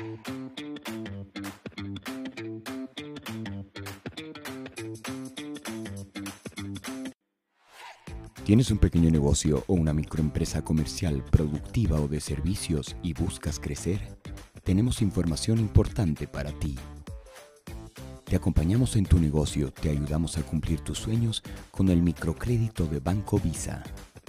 ¿Tienes un pequeño negocio o una microempresa comercial, productiva o de servicios y buscas crecer? Tenemos información importante para ti. Te acompañamos en tu negocio, te ayudamos a cumplir tus sueños con el microcrédito de Banco Visa.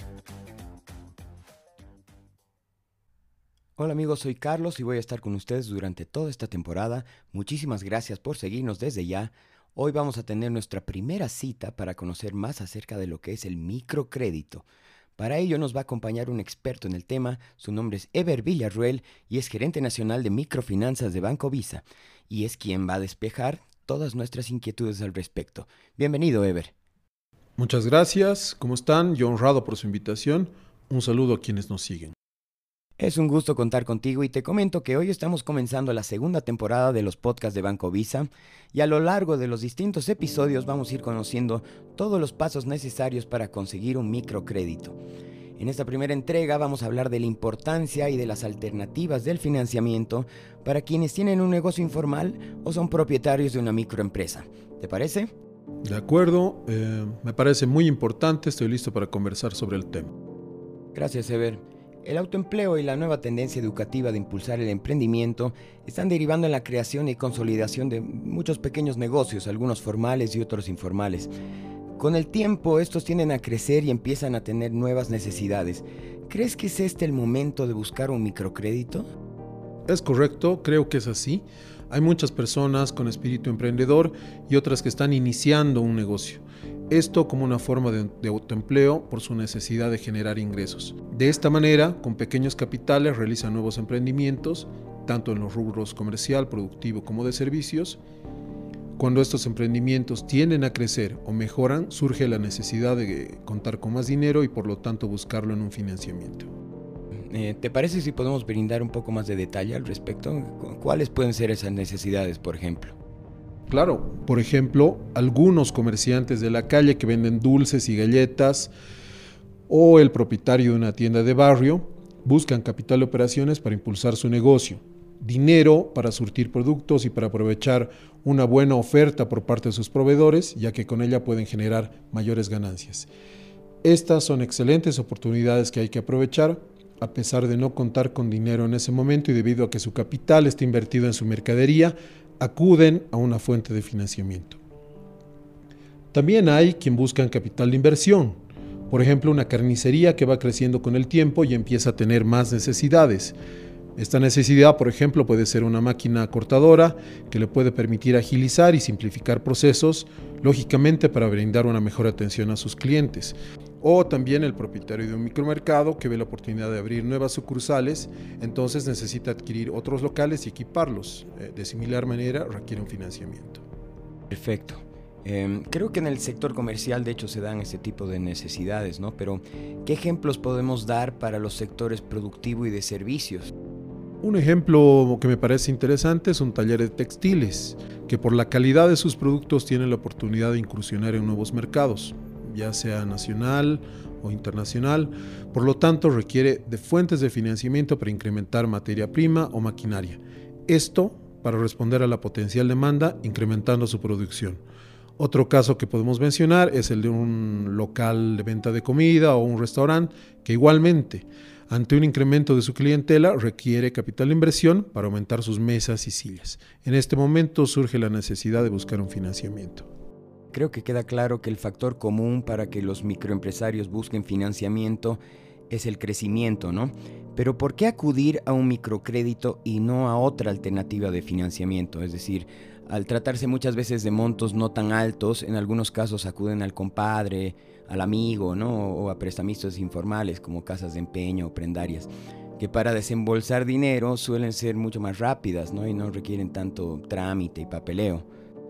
Hola amigos, soy Carlos y voy a estar con ustedes durante toda esta temporada. Muchísimas gracias por seguirnos desde ya. Hoy vamos a tener nuestra primera cita para conocer más acerca de lo que es el microcrédito. Para ello nos va a acompañar un experto en el tema. Su nombre es Ever Villarruel y es gerente nacional de microfinanzas de Banco Visa y es quien va a despejar todas nuestras inquietudes al respecto. Bienvenido, Ever. Muchas gracias. ¿Cómo están? Yo honrado por su invitación. Un saludo a quienes nos siguen. Es un gusto contar contigo y te comento que hoy estamos comenzando la segunda temporada de los podcasts de Banco Visa y a lo largo de los distintos episodios vamos a ir conociendo todos los pasos necesarios para conseguir un microcrédito. En esta primera entrega vamos a hablar de la importancia y de las alternativas del financiamiento para quienes tienen un negocio informal o son propietarios de una microempresa. ¿Te parece? De acuerdo, me parece muy importante. Estoy listo para conversar sobre el tema. Gracias, Ever. El autoempleo y la nueva tendencia educativa de impulsar el emprendimiento están derivando en la creación y consolidación de muchos pequeños negocios, algunos formales y otros informales. Con el tiempo, estos tienden a crecer y empiezan a tener nuevas necesidades. ¿Crees que es este el momento de buscar un microcrédito? Es correcto, creo que es así. Hay muchas personas con espíritu emprendedor y otras que están iniciando un negocio. Esto como una forma de autoempleo por su necesidad de generar ingresos. De esta manera, con pequeños capitales realizan nuevos emprendimientos, tanto en los rubros comercial, productivo como de servicios. Cuando estos emprendimientos tienden a crecer o mejoran, surge la necesidad de contar con más dinero y por lo tanto buscarlo en un financiamiento. ¿Te parece si podemos brindar un poco más de detalle al respecto? ¿Cuáles pueden ser esas necesidades, por ejemplo? Claro, por ejemplo, algunos comerciantes de la calle que venden dulces y galletas o el propietario de una tienda de barrio buscan capital de operaciones para impulsar su negocio, dinero para surtir productos y para aprovechar una buena oferta por parte de sus proveedores, ya que con ella pueden generar mayores ganancias. Estas son excelentes oportunidades que hay que aprovechar, a pesar de no contar con dinero en ese momento y debido a que su capital está invertido en su mercadería, acuden a una fuente de financiamiento. También hay quien busca capital de inversión, por ejemplo una carnicería que va creciendo con el tiempo y empieza a tener más necesidades. Esta necesidad, por ejemplo, puede ser una máquina cortadora que le puede permitir agilizar y simplificar procesos, lógicamente para brindar una mejor atención a sus clientes. O también el propietario de un micromercado que ve la oportunidad de abrir nuevas sucursales, entonces necesita adquirir otros locales y equiparlos. De similar manera requiere un financiamiento. Perfecto. Creo que en el sector comercial de hecho se dan este tipo de necesidades, ¿no? Pero ¿qué ejemplos podemos dar para los sectores productivo y de servicios? Un ejemplo que me parece interesante es un taller de textiles, que por la calidad de sus productos tiene la oportunidad de incursionar en nuevos mercados, ya sea nacional o internacional, por lo tanto requiere de fuentes de financiamiento para incrementar materia prima o maquinaria. Esto para responder a la potencial demanda, incrementando su producción. Otro caso que podemos mencionar es el de un local de venta de comida o un restaurante que igualmente, ante un incremento de su clientela, requiere capital de inversión para aumentar sus mesas y sillas. En este momento surge la necesidad de buscar un financiamiento. Creo que queda claro que el factor común para que los microempresarios busquen financiamiento es el crecimiento, ¿no? Pero ¿por qué acudir a un microcrédito y no a otra alternativa de financiamiento? Es decir, al tratarse muchas veces de montos no tan altos, en algunos casos acuden al compadre, al amigo, ¿no? O a prestamistas informales como casas de empeño o prendarias, que para desembolsar dinero suelen ser mucho más rápidas, ¿no? Y no requieren tanto trámite y papeleo.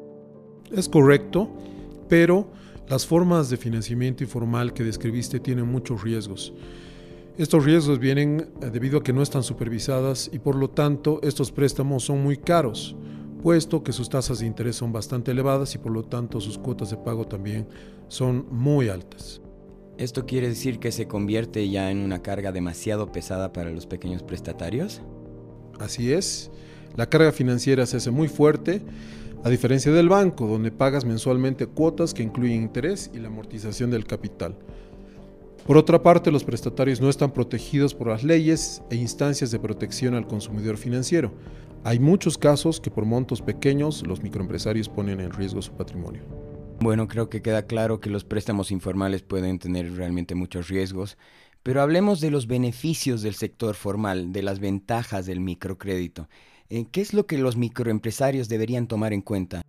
Es correcto, pero las formas de financiamiento informal que describiste tienen muchos riesgos. Estos riesgos vienen debido a que no están supervisadas y por lo tanto estos préstamos son muy caros, puesto que sus tasas de interés son bastante elevadas y por lo tanto sus cuotas de pago también son muy altas. ¿Esto quiere decir que se convierte ya en una carga demasiado pesada para los pequeños prestatarios? Así es. La carga financiera se hace muy fuerte, a diferencia del banco, donde pagas mensualmente cuotas que incluyen interés y la amortización del capital. Por otra parte, los prestatarios no están protegidos por las leyes e instancias de protección al consumidor financiero. Hay muchos casos que por montos pequeños los microempresarios ponen en riesgo su patrimonio. Bueno, creo que queda claro que los préstamos informales pueden tener realmente muchos riesgos, pero hablemos de los beneficios del sector formal, de las ventajas del microcrédito. ¿Qué es lo que los microempresarios deberían tomar en cuenta?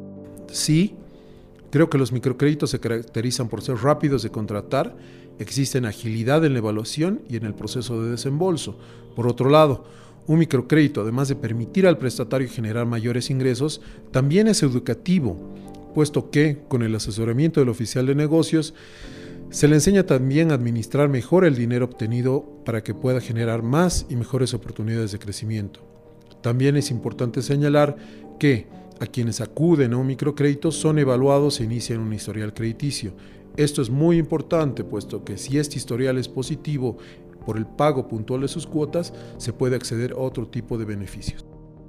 Sí, creo que los microcréditos se caracterizan por ser rápidos de contratar, existen agilidad en la evaluación y en el proceso de desembolso. Por otro lado, un microcrédito, además de permitir al prestatario generar mayores ingresos, también es educativo, puesto que, con el asesoramiento del oficial de negocios, se le enseña también a administrar mejor el dinero obtenido para que pueda generar más y mejores oportunidades de crecimiento. También es importante señalar que a quienes acuden a un microcrédito son evaluados e inician un historial crediticio. Esto es muy importante, puesto que si este historial es positivo por el pago puntual de sus cuotas, se puede acceder a otro tipo de beneficios.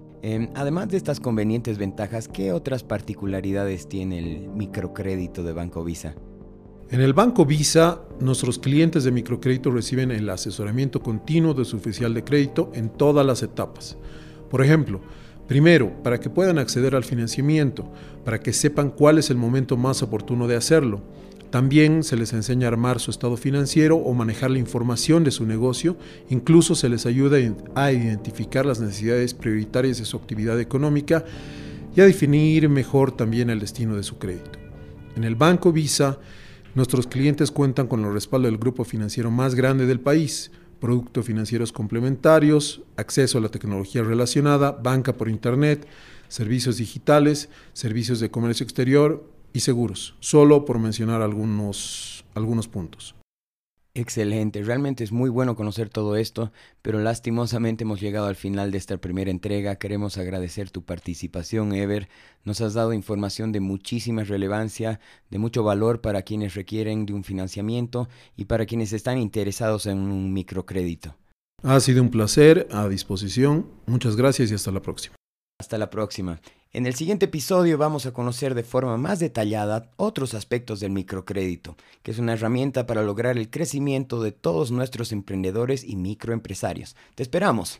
Además de estas convenientes ventajas, ¿qué otras particularidades tiene el microcrédito de Banco Visa? En el Banco Visa, nuestros clientes de microcrédito reciben el asesoramiento continuo de su oficial de crédito en todas las etapas. Por ejemplo, primero, para que puedan acceder al financiamiento, para que sepan cuál es el momento más oportuno de hacerlo. También se les enseña a armar su estado financiero o manejar la información de su negocio. Incluso se les ayuda a identificar las necesidades prioritarias de su actividad económica y a definir mejor también el destino de su crédito. En el Banco Visa, nuestros clientes cuentan con el respaldo del grupo financiero más grande del país, productos financieros complementarios, acceso a la tecnología relacionada, banca por internet, servicios digitales, servicios de comercio exterior y seguros, solo por mencionar algunos puntos. Excelente, realmente es muy bueno conocer todo esto, pero lastimosamente hemos llegado al final de esta primera entrega. Queremos agradecer tu participación, Ever. Nos has dado información de muchísima relevancia, de mucho valor para quienes requieren de un financiamiento y para quienes están interesados en un microcrédito. Ha sido un placer, a disposición. Muchas gracias y hasta la próxima. Hasta la próxima. En el siguiente episodio vamos a conocer de forma más detallada otros aspectos del microcrédito, que es una herramienta para lograr el crecimiento de todos nuestros emprendedores y microempresarios. ¡Te esperamos!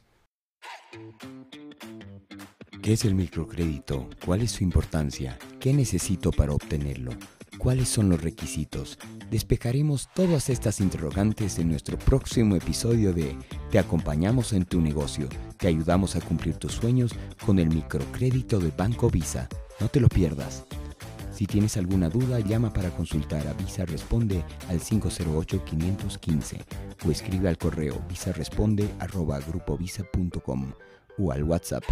¿Qué es el microcrédito? ¿Cuál es su importancia? ¿Qué necesito para obtenerlo? ¿Cuáles son los requisitos? Despejaremos todas estas interrogantes en nuestro próximo episodio de Te acompañamos en tu negocio. Te ayudamos a cumplir tus sueños con el microcrédito de Banco Visa. No te lo pierdas. Si tienes alguna duda, llama para consultar a Visa Responde al 508-515 o escribe al correo visaresponde@grupovisa.com o al WhatsApp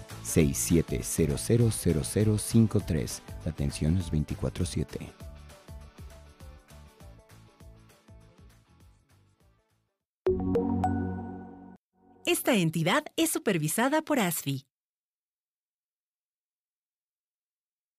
67000053. La atención es 24/7. Esta entidad es supervisada por ASFI.